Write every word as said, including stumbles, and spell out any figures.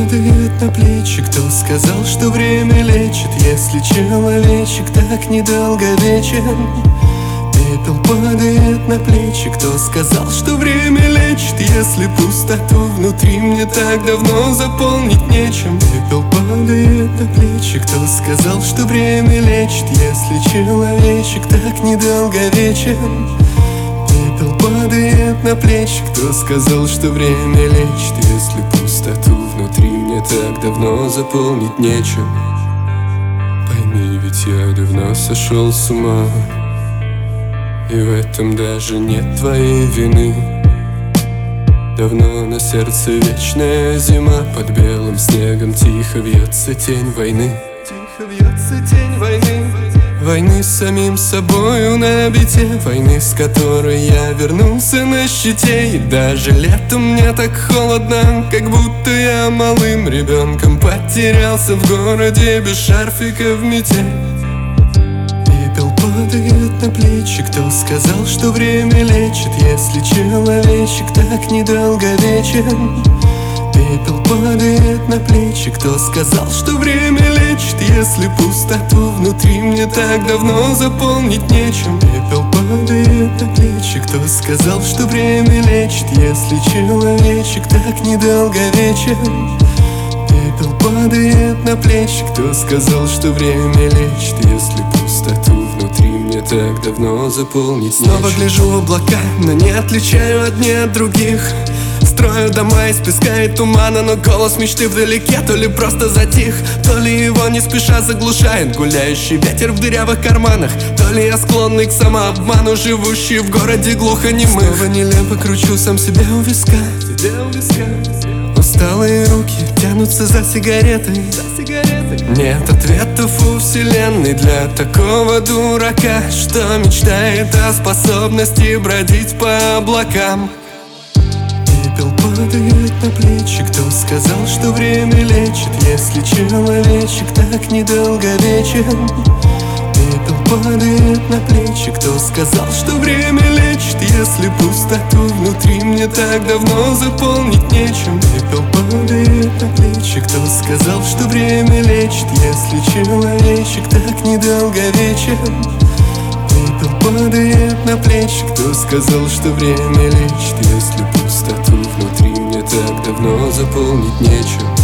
падает на плечи? Кто сказал, что время лечит, если человечек так недолговечен? Пепел падает на плечи. Кто сказал, что время лечит, если пустоту внутри мне так давно заполнить нечем? Пепел падает на плечи. Кто сказал, что время лечит, если человечек так недолговечен? Пепел падает на плечи. Кто сказал, что время лечит, если пустоту внутри мне так давно заполнить нечем? Пойми, ведь я давно сошел с ума, и в этом даже нет твоей вины. Давно на сердце вечная зима, под белым снегом тихо вьется тень войны. Тихо вьется тень войны. Войны с самим собою на бите, войны, с которой я вернулся на щите. И даже летом мне так холодно, как будто я малым ребенком потерялся в городе без шарфика в метель. Пепел падает на плечи. Кто сказал, что время лечит, если человечек так недолговечен? Пепел падает на плечи. Кто сказал, что время лечит, если пустоту внутри мне так давно заполнить нечем? Пепел падает на плечи. Кто сказал, что время лечит, если человечек так недолговечен? Пепел падает на плечи. Кто сказал, что время лечит, если пустоту внутри мне так давно заполнить нечем? Снова гляжу в облака, но не отличаю одни от других. Строю дома из песка и тумана, но голос мечты вдалеке то ли просто затих, то ли его не спеша заглушает гуляющий ветер в дырявых карманах, то ли я склонный к самообману, живущий в городе глухонемых. Снова нелепо кручу сам себя у виска, себя у виска. Усталые руки тянутся за сигаретой, за сигаретой. Нет ответов у вселенной для такого дурака, что мечтает о способности бродить по облакам. Пепел падает на плечи. Кто сказал, что время лечит, если человечек так недолговечен? Пепел падает на плечи. Кто сказал, что время лечит, если пустоту внутри мне так давно заполнить нечем? Пепел падает на плечи. Кто сказал, что время лечит, если человечек так недолговечен? Пепел падает на плечи. Кто сказал, что время лечит, если пустоту внутри мне так давно заполнить нечем?